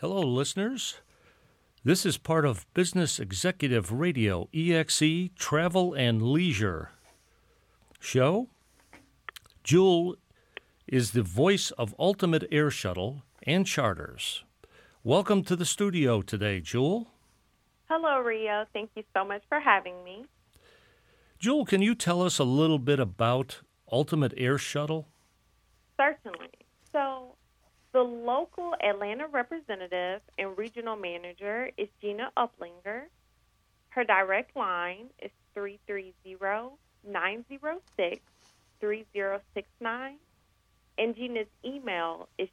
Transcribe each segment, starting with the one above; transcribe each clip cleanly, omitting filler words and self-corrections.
Hello, listeners. This is part of Business Executive Radio, EXE Travel and Leisure show. Jewel is the voice of Ultimate Air Shuttle and Charters. Welcome to the studio today, Jewel. Hello, Rio. Thank you so much for having me. Jewel, can you tell us a little bit about Ultimate Air Shuttle? Certainly. So, the local Atlanta representative and regional manager is Gina Uplinger. Her direct line is 330-906-3069. And Gina's email is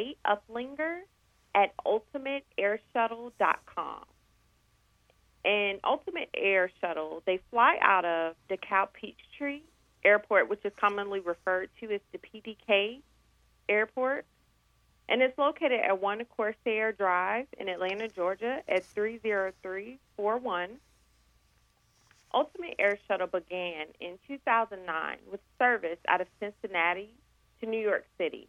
juplinger@ultimateairshuttle.com. And Ultimate Air Shuttle, they fly out of DeKalb Peachtree Airport, which is commonly referred to as the PDK Airport. And it's located at 1 Corsair Drive in Atlanta, Georgia at 30341. Ultimate Air Shuttle began in 2009 with service out of Cincinnati to New York City.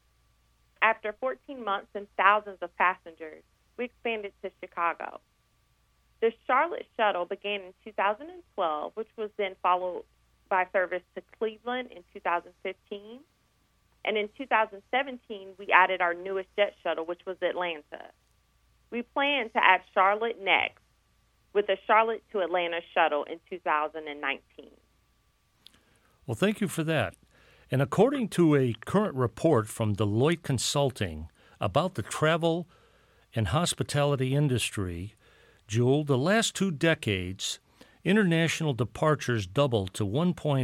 After 14 months and thousands of passengers, we expanded to Chicago. The Charlotte Shuttle began in 2012, which was then followed by service to Cleveland in 2015. And in 2017, we added our newest jet shuttle, which was Atlanta. We plan to add Charlotte next with a Charlotte to Atlanta shuttle in 2019. Well, thank you for that. And according to a current report from Deloitte Consulting about the travel and hospitality industry, Jewel, the last 2 decades, international departures doubled to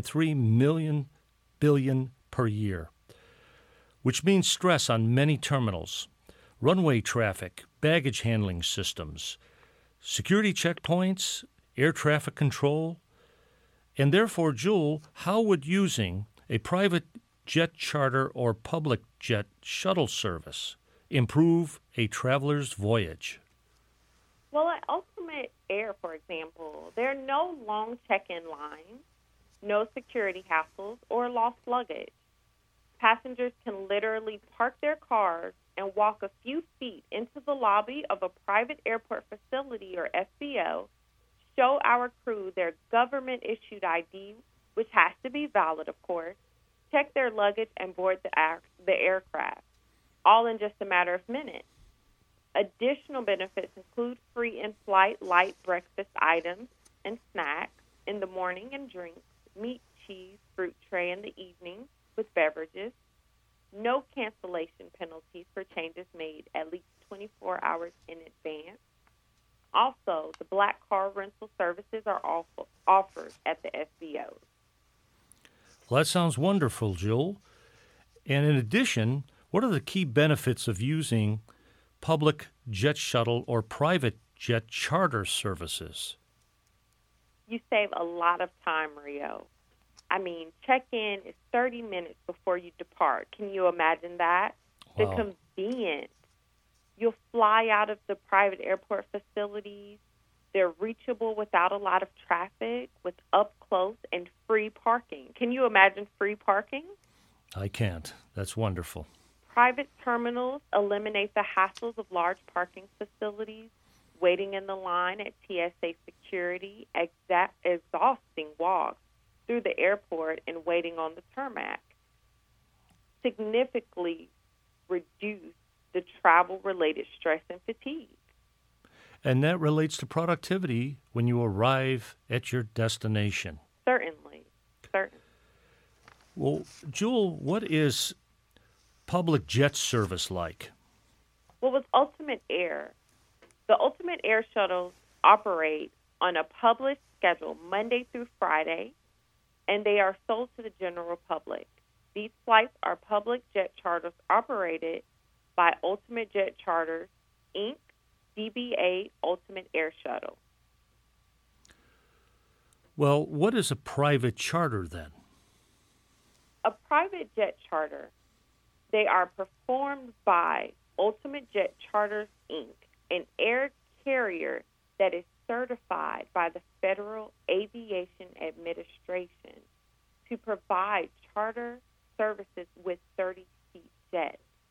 1.3 billion per year, which means stress on many terminals, runway traffic, baggage handling systems, security checkpoints, air traffic control. And therefore, Jewel, how would using a private jet charter or public jet shuttle service improve a traveler's voyage? Well, at Ultimate Air, for example, there are no long check-in lines, no security hassles, or lost luggage. Passengers can literally park their cars and walk a few feet into the lobby of a private airport facility or FBO, show our crew their government-issued ID, which has to be valid, of course, check their luggage, and board the aircraft, all in just a matter of minutes. Additional benefits include free in-flight light breakfast items and snacks in the morning and drinks, meat, cheese, fruit tray in the evening with beverages, no cancellation penalties for changes made at least 24 hours in advance. Also, the black car rental services are offered at the FBOs. Well, that sounds wonderful, Jewel. And in addition, what are the key benefits of using public jet shuttle or private jet charter services? You save a lot of time, Rio. I mean, check-in is 30 minutes before you depart. Can you imagine that? Wow. The convenience. You'll fly out of the private airport facilities. They're reachable without a lot of traffic, with up-close and free parking. Can you imagine free parking? I can't. That's wonderful. Private terminals eliminate the hassles of large parking facilities, waiting in the line at TSA security, exhausting walks through the airport and waiting on the tarmac. Significantly reduce the travel-related stress and fatigue. And that relates to productivity when you arrive at your destination. Certainly. Well, Jewel, what is public jet service like? Well, with Ultimate Air, the Ultimate Air shuttles operate on a published schedule Monday through Friday, and they are sold to the general public. These flights are public jet charters operated by Ultimate Jet Charters, Inc., DBA Ultimate Air Shuttle. Well, what is a private charter then? A private jet charter, they are performed by Ultimate Jet Charters, Inc., an air carrier that is certified by the Federal Aviation Administration to provide charter services with 30-seat jets.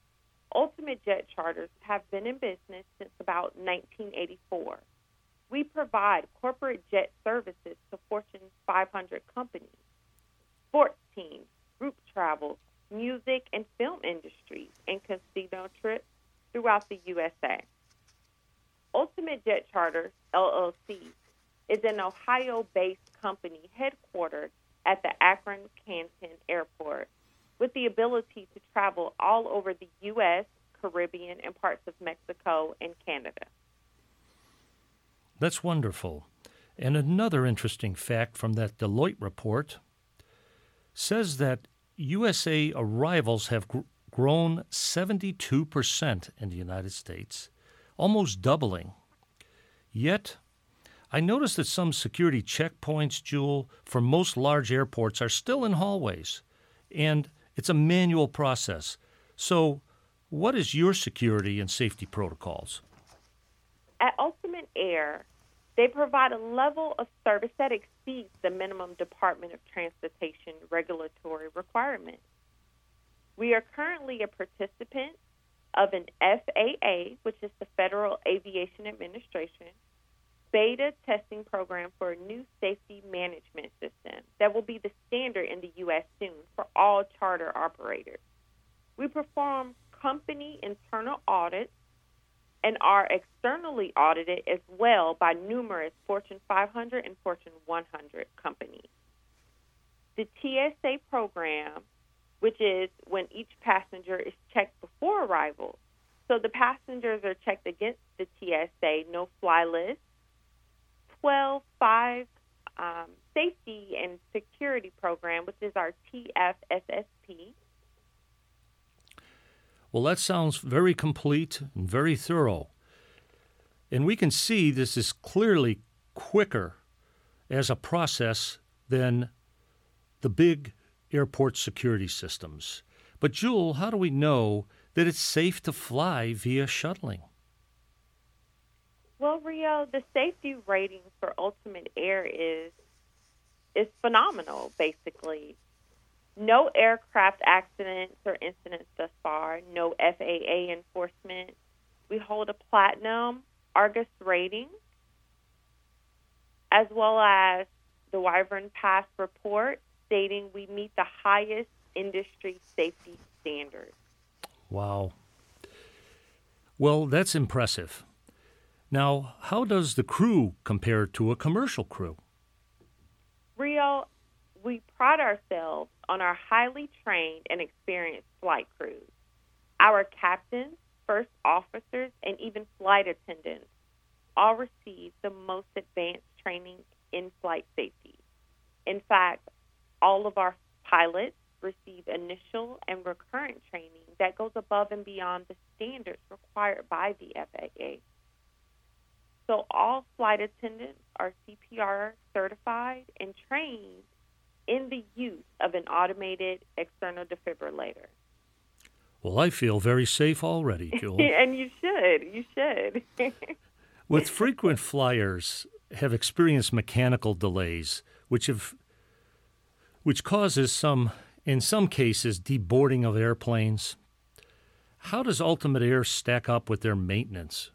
Ultimate Jet Charters have been in business since about 1984. We provide corporate jet services to Fortune 500 companies, sports teams, group travel, music and film industries, and casino trips throughout the USA. Ultimate Jet Charters, LLC, is an Ohio-based company headquartered at the Akron-Canton Airport with the ability to travel all over the U.S., Caribbean, and parts of Mexico and Canada. That's wonderful. And another interesting fact from that Deloitte report says that USA arrivals have grown 72% in the United States, almost doubling. Yet, I noticed that some security checkpoints, Jewel, for most large airports are still in hallways, and it's a manual process. So, what is your security and safety protocols? At Ultimate Air, they provide a level of service that exceeds the minimum Department of Transportation regulatory requirements. We are currently a participant of an FAA, which is the Federal Aviation Administration, beta testing program for a new safety management system that will be the standard in the U.S. soon for all charter operators. We perform company internal audits and are externally audited as well by numerous Fortune 500 and Fortune 100 companies. The TSA program, which is when each passenger is checked before arrival, so the passengers are checked against the TSA no-fly list, 12-5 safety and security program, which is our TFSSP. Well, that sounds very complete and very thorough. And we can see this is clearly quicker as a process than the big airport security systems. But, Jewel, how do we know that it's safe to fly via shuttling? Well, Rio, the safety rating for Ultimate Air is phenomenal, basically. No aircraft accidents or incidents thus far, no FAA enforcement. We hold a platinum Argus rating, as well as the Wyvern Pass report stating we meet the highest industry safety standards. Wow. Well, that's impressive. Now, how does the crew compare to a commercial crew? Rio, we pride ourselves on our highly trained and experienced flight crews. Our captains, first officers, and even flight attendants all receive the most advanced training in flight safety. In fact, all of our pilots receive initial and recurrent training that goes above and beyond the standards required by the FAA. So all flight attendants are CPR certified and trained in the use of an automated external defibrillator. Well, I feel very safe already, Jewel. And you should. With frequent flyers have experienced mechanical delays, which causes in some cases, deboarding of airplanes. How does Ultimate Air stack up with their maintenance?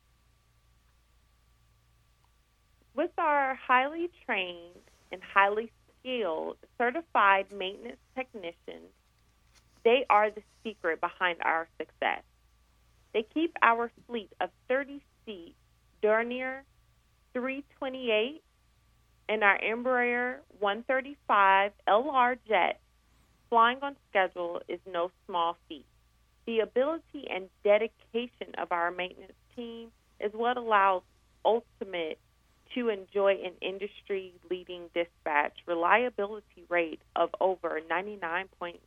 With our highly trained and highly skilled certified maintenance technicians, they are the secret behind our success. They keep our fleet of 30-seat Dornier 328 and our Embraer 135 LR jets flying on schedule is no small feat. The ability and dedication of our maintenance team is what allows Ultimate to enjoy an industry-leading dispatch reliability rate of over 99.8%.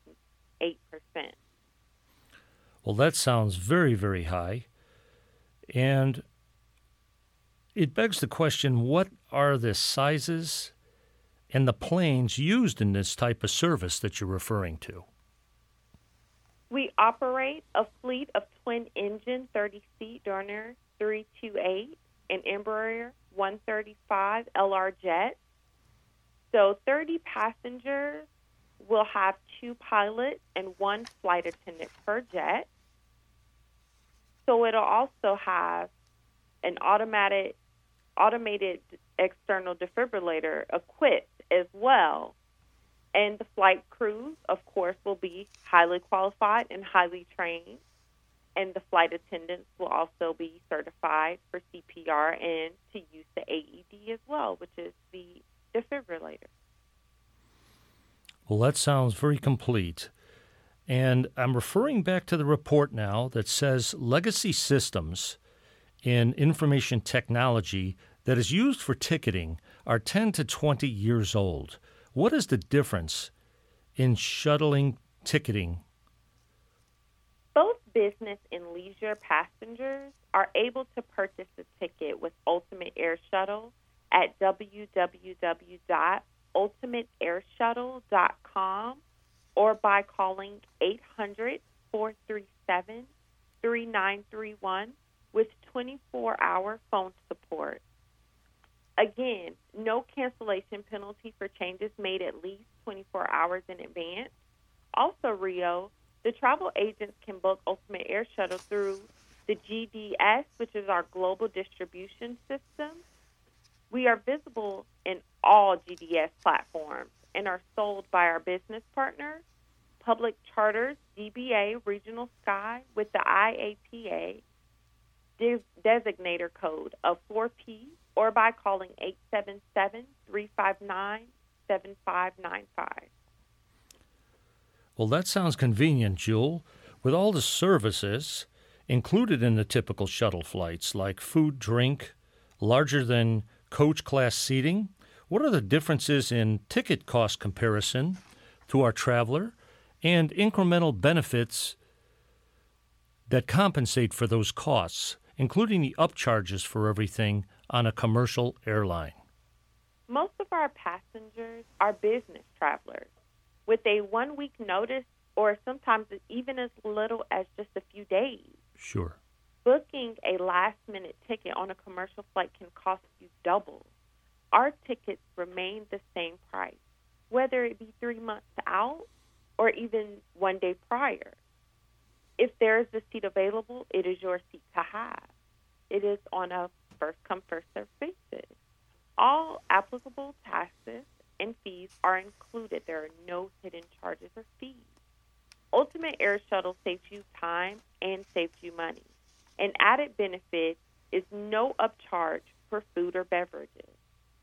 Well, that sounds very, very high. And it begs the question, what are the sizes and the planes used in this type of service that you're referring to? We operate a fleet of twin-engine 30-seat Dornier 328 and Embraer 135 LR jets. So 30 passengers will have 2 pilots and 1 flight attendant per jet. So it'll also have an automated external defibrillator equipped as well. And the flight crews, of course, will be highly qualified and highly trained. And the flight attendants will also be certified for CPR and to use the AED as well, which is the defibrillator. Well, that sounds very complete. And I'm referring back to the report now that says legacy systems in information technology that is used for ticketing are 10 to 20 years old. What is the difference in shuttling ticketing? Both business and leisure passengers are able to purchase a ticket with Ultimate Air Shuttle at www.ultimateairshuttle.com or by calling 800-437-3931 with 24-hour phone support. Again, no cancellation penalty for changes made at least 24 hours in advance. Also, Rio, the travel agents can book Ultimate Air Shuttle through the GDS, which is our global distribution system. We are visible in all GDS platforms and are sold by our business partners, Public Charters, DBA, Regional Sky, with the IATA designator code of 4P or by calling 877-359-7595. Well, that sounds convenient, Jewel. With all the services included in the typical shuttle flights, like food, drink, larger than coach class seating, what are the differences in ticket cost comparison to our traveler and incremental benefits that compensate for those costs, including the upcharges for everything on a commercial airline? Most of our passengers are business travelers with a 1-week notice or sometimes even as little as just a few days. Sure. Booking a last-minute ticket on a commercial flight can cost you double. Our tickets remain the same price, whether it be 3 months out or even 1 day prior. If there is a seat available, it is your seat to have. It is on a first-come, first-served basis. All applicable taxes and fees are included. There are no hidden charges or fees. Ultimate Air Shuttle saves you time and saves you money. An added benefit is no upcharge for food or beverages.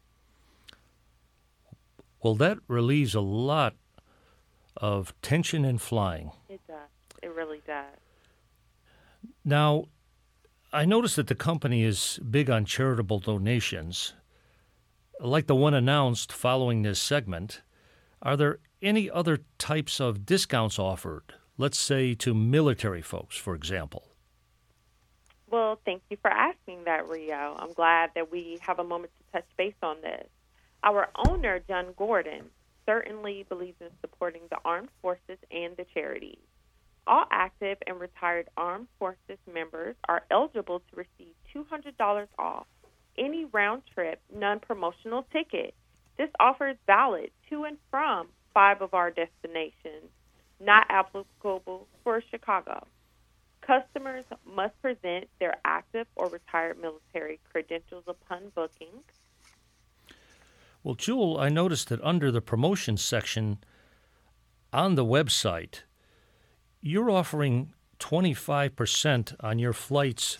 Well, that relieves a lot of tension in flying. It does. It really does. Now, I noticed that the company is big on charitable donations. Like the one announced following this segment, are there any other types of discounts offered, let's say to military folks, for example? Well, thank you for asking that, Rio. I'm glad that we have a moment to touch base on this. Our owner, John Gordon, certainly believes in supporting the armed forces and the charities. All active and retired armed forces members are eligible to receive $200 off any round-trip, non-promotional ticket. This offer is valid to and from 5 of our destinations, not applicable for Chicago. Customers must present their active or retired military credentials upon booking. Well, Jewel, I noticed that under the promotions section on the website, you're offering 25% on your flights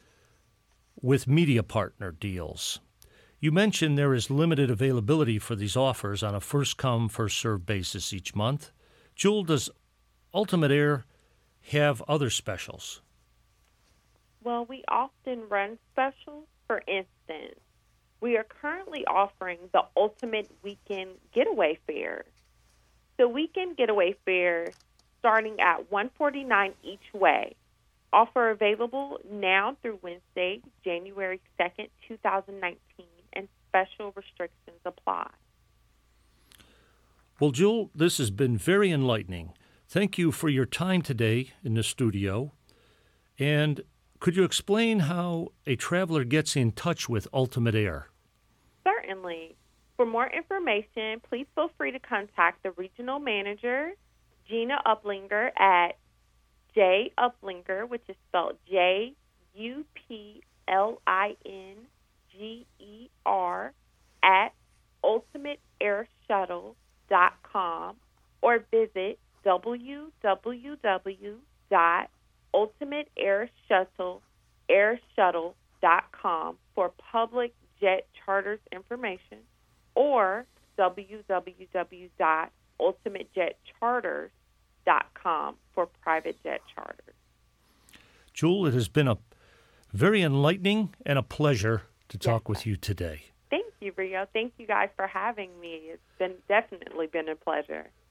with media partner deals. You mentioned there is limited availability for these offers on a first-come, first-served basis each month. Jewel, does Ultimate Air have other specials? Well, we often run specials. For instance, we are currently offering the Ultimate Weekend Getaway Fare. The Weekend Getaway Fare starting at $149 each way. Offer available now through Wednesday, January 2nd, 2019, and special restrictions apply. Well, Jewel, this has been very enlightening. Thank you for your time today in the studio. And could you explain how a traveler gets in touch with Ultimate Air? Certainly. For more information, please feel free to contact the regional manager, Gina Uplinger, at J Uplinger, which is spelled JUPLINGER at ultimateairshuttle.com, or visit www.ultimateairshuttle.com for public jet charters information, or www.ultimatejetcharters.com for private jet charters. Jewel, it has been a very enlightening and a pleasure to talk with you today. Thank you, Rio. Thank you guys for having me. It's definitely been a pleasure.